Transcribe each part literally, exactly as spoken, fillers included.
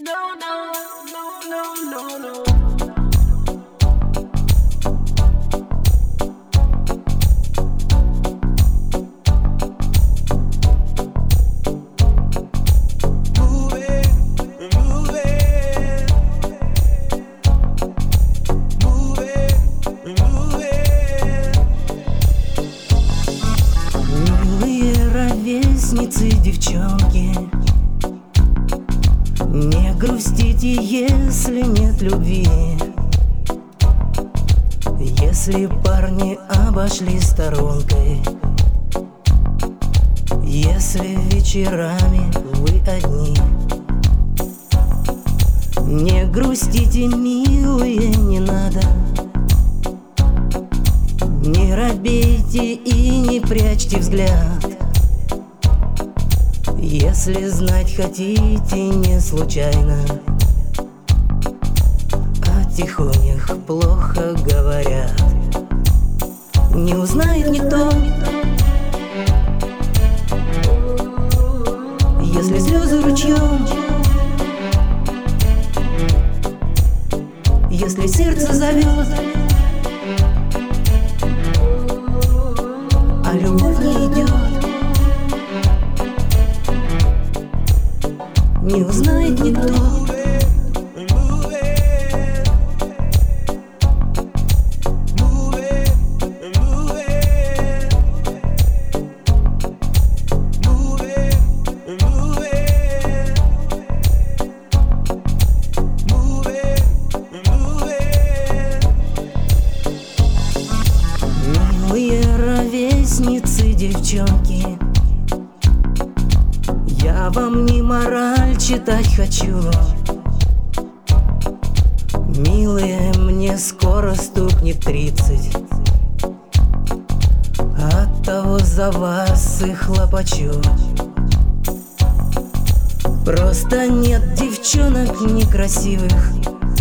No, no, no, no, no, no. Девчонки, не грустите, если нет любви. Если парни обошли сторонкой, если вечерами вы одни, не грустите, милые, не надо. Не робейте и не прячьте взгляд. Если знать хотите не случайно, о тихонях плохо говорят. Не узнает никто, если слезы ручьем, если сердце зовет, а любовь не идет. Не узнает никто. Милые ровесницы, девчонки, я вам не мораль читать хочу. Милые, мне скоро стукнет тридцать, оттого за вас и хлопочу. Просто нет девчонок некрасивых,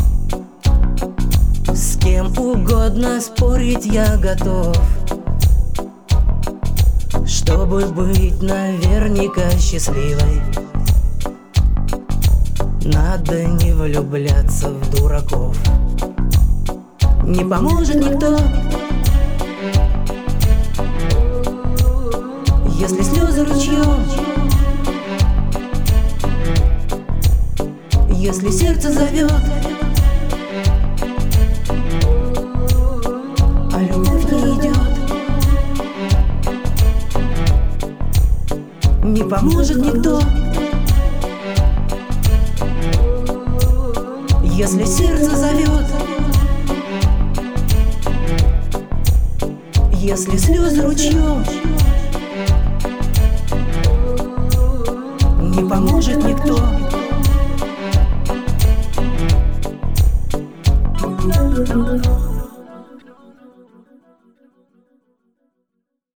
с кем угодно спорить я готов, чтобы быть наверняка счастливой. Надо не влюбляться в дураков. Не поможет никто, если слезы ручьем, если сердце зовет, а любовь не идет. Не поможет никто, если сердце зовет, если слезы ручьем, не поможет никто. No, no, no.